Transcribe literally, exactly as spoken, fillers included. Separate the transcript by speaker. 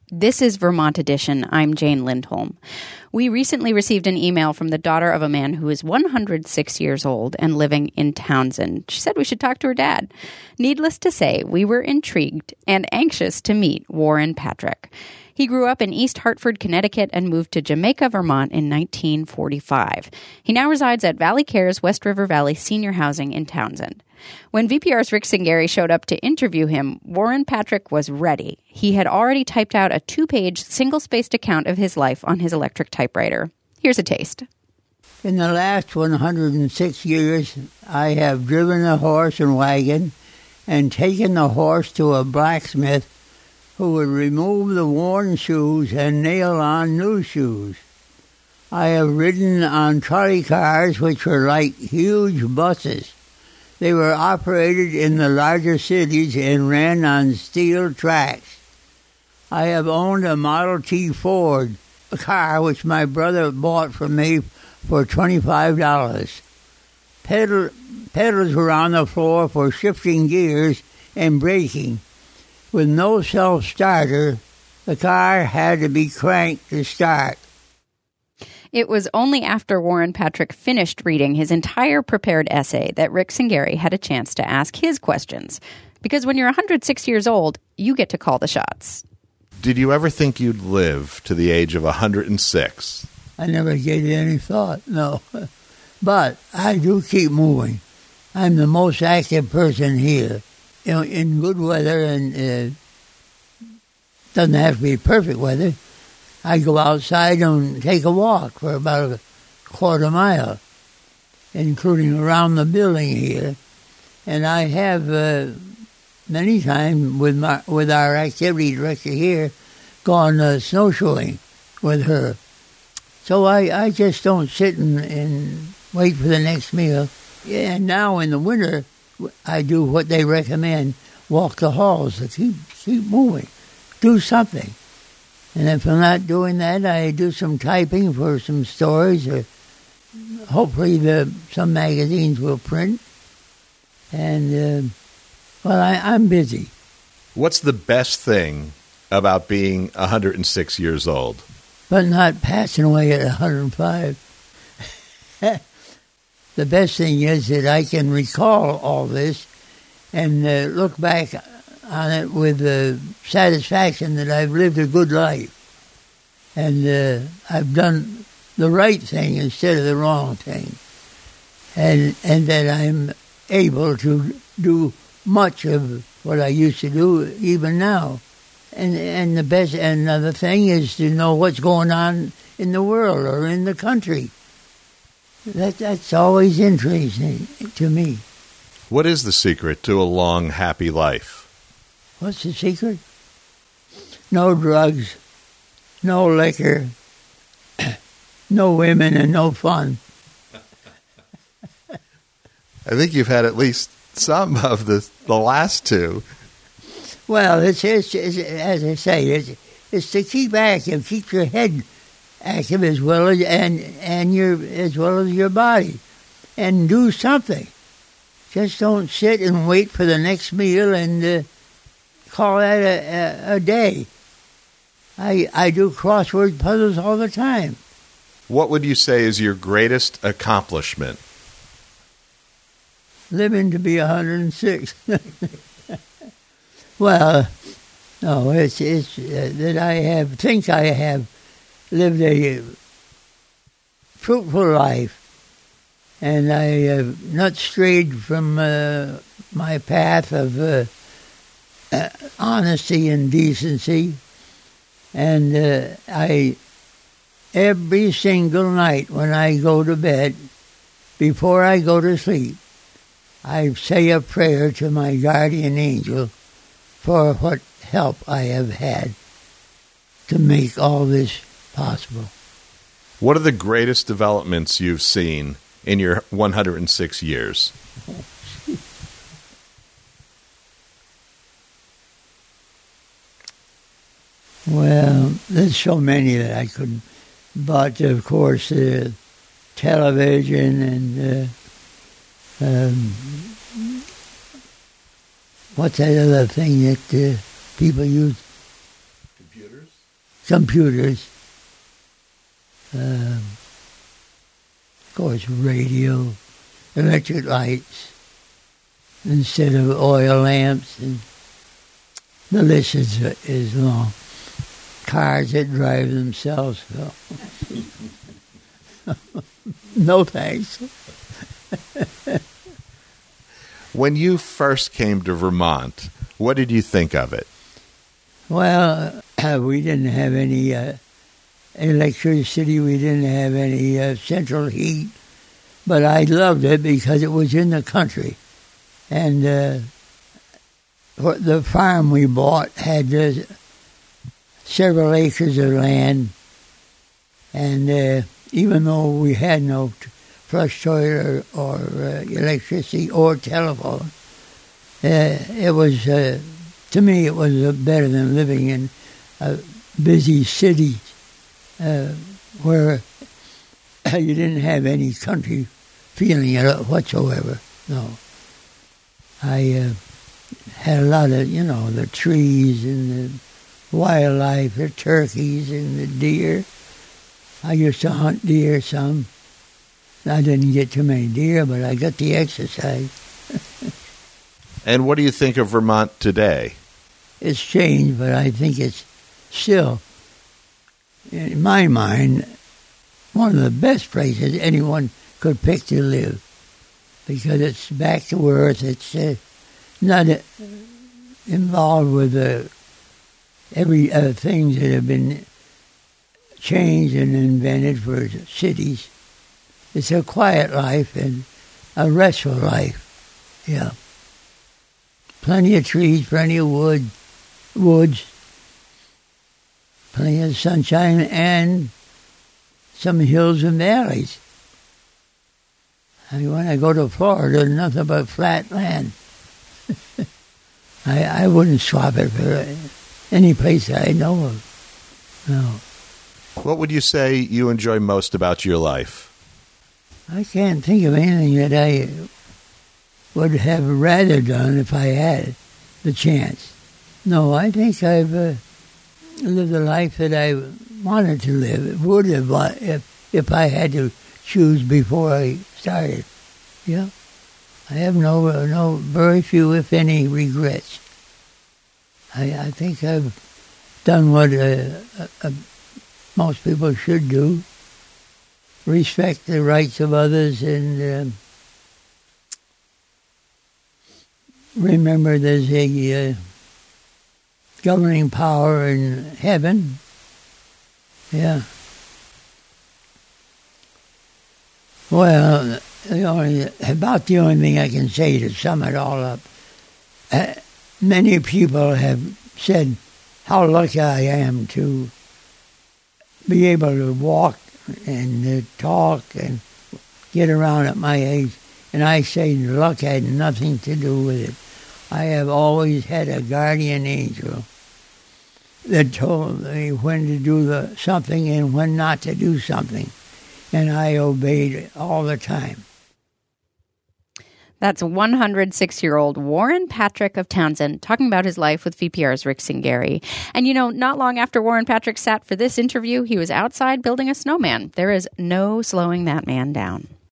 Speaker 1: This is Vermont Edition. I'm Jane Lindholm. We recently received an email from the daughter of a man who is one hundred six years old and living in Townsend. She said we should talk to her dad. Needless to say, we were intrigued and anxious to meet Warren Patrick. He grew up in East Hartford, Connecticut, and moved to Jamaica, Vermont in nineteen forty-five. He now resides at Valley Cares West River Valley Senior Housing in Townsend. When V P R's Rick Cingari showed up to interview him, Warren Patrick was ready. He had already typed out a two-page, single-spaced account of his life on his electric typewriter. Here's a taste.
Speaker 2: In the last one hundred six years, I have driven a horse and wagon and taken the horse to a blacksmith who would remove the worn shoes and nail on new shoes. I have ridden on trolley cars which were like huge buses. They were operated in the larger cities and ran on steel tracks. I have owned a Model T Ford, a car which my brother bought from me for twenty-five dollars. Pedal, pedals were on the floor for shifting gears and braking. With no self-starter, the car had to be cranked to start.
Speaker 1: It was only after Warren Patrick finished reading his entire prepared essay that Rick Cingari had a chance to ask his questions. Because when you're one hundred six years old, you get to call the shots.
Speaker 3: Did you ever think you'd live to the age of one hundred six?
Speaker 2: I never gave it any thought, no. But I do keep moving. I'm the most active person here. You know, in good weather, and uh, doesn't have to be perfect weather, I go outside and take a walk for about a quarter mile, including around the building here. And I have uh, many times with my with our activity director here gone uh, snowshoeing with her. So I, I just don't sit and, and wait for the next meal. Yeah, and now in the winter, I do what they recommend, walk the halls, to keep, keep moving, do something. And if I'm not doing that, I do some typing for some stories, or hopefully the, some magazines will print. And, uh, well, I, I'm busy.
Speaker 3: What's the best thing about being one hundred six years old?
Speaker 2: But not passing away at one hundred five. The best thing is that I can recall all this and uh, look back on it with uh, satisfaction that I've lived a good life. And uh, I've done the right thing instead of the wrong thing. And and that I'm able to do much of what I used to do even now. And and the best, and another thing is to know what's going on in the world or in the country. That that's always interesting to me.
Speaker 3: What is the secret to a long, happy life?
Speaker 2: What's the secret? No drugs, no liquor, no women, and no fun.
Speaker 3: I think you've had at least some of the the last two.
Speaker 2: Well, it's, it's, it's as I say, it's, it's to keep active, keep your head active as well as and and your as well as your body, and do something. Just don't sit and wait for the next meal and uh, call that a, a, a day. I I do crossword puzzles all the time.
Speaker 3: What would you say is your greatest accomplishment?
Speaker 2: Living to be one hundred six. Well, no, it's it's uh, that I have think I have lived a fruitful life, and I have not strayed from uh, my path of uh, uh, honesty and decency. And uh, I, every single night when I go to bed, before I go to sleep, I say a prayer to my guardian angel for what help I have had to make all this possible.
Speaker 3: What are the greatest developments you've seen in your one hundred six years?
Speaker 2: Well, there's so many that I couldn't. But, of course, uh, television and uh, um, what's that other thing that uh, people use?
Speaker 3: computers?
Speaker 2: Computers. Um, of course, radio, electric lights, instead of oil lamps, and the list is, is long. Cars that drive themselves. So. No thanks.
Speaker 3: When you first came to Vermont, what did you think of it?
Speaker 2: Well, uh, we didn't have any uh, electricity. We didn't have any uh, central heat. But I loved it because it was in the country. And uh, the farm we bought had uh, several acres of land. And uh, even though we had no t- flush toilet or, or uh, electricity or telephone, uh, it was, uh, to me, it was uh, better than living in a busy city uh, where you didn't have any country feeling whatsoever. No. I uh, had a lot of, you know, the trees and the wildlife, the turkeys and the deer. I used to hunt deer some. I didn't get too many deer, but I got the exercise.
Speaker 3: And what do you think of Vermont today?
Speaker 2: It's changed, but I think it's still, in my mind, one of the best places anyone could pick to live, because it's back to earth. It's uh, not uh, involved with uh, every uh, things that have been changed and invented for cities. It's a quiet life and a restful life. Yeah, plenty of trees, plenty of wood, woods, plenty of sunshine, and some hills and valleys. I mean, when I go to Florida, there's nothing but flat land. I, I wouldn't swap it for any place I know of. No.
Speaker 3: What would you say you enjoy most about your life?
Speaker 2: I can't think of anything that I would have rather done if I had the chance. No, I think I've uh, lived the life that I wanted to live. Would have if if I had to choose before I started. Yeah, I have no uh, no very few, if any, regrets. I I think I've done what uh, uh, most people should do. Respect the rights of others, and uh, remember there's a uh, governing power in heaven. Yeah. Well, the only, about the only thing I can say to sum it all up, uh, many people have said how lucky I am to be able to walk and uh, talk and get around at my age. And I say luck had nothing to do with it. I have always had a guardian angel that told me when to do the, something and when not to do something. And I obeyed all the time.
Speaker 1: That's one hundred six-year-old Warren Patrick of Townsend talking about his life with V P R's Rick Cingari. And, you know, not long after Warren Patrick sat for this interview, he was outside building a snowman. There is no slowing that man down.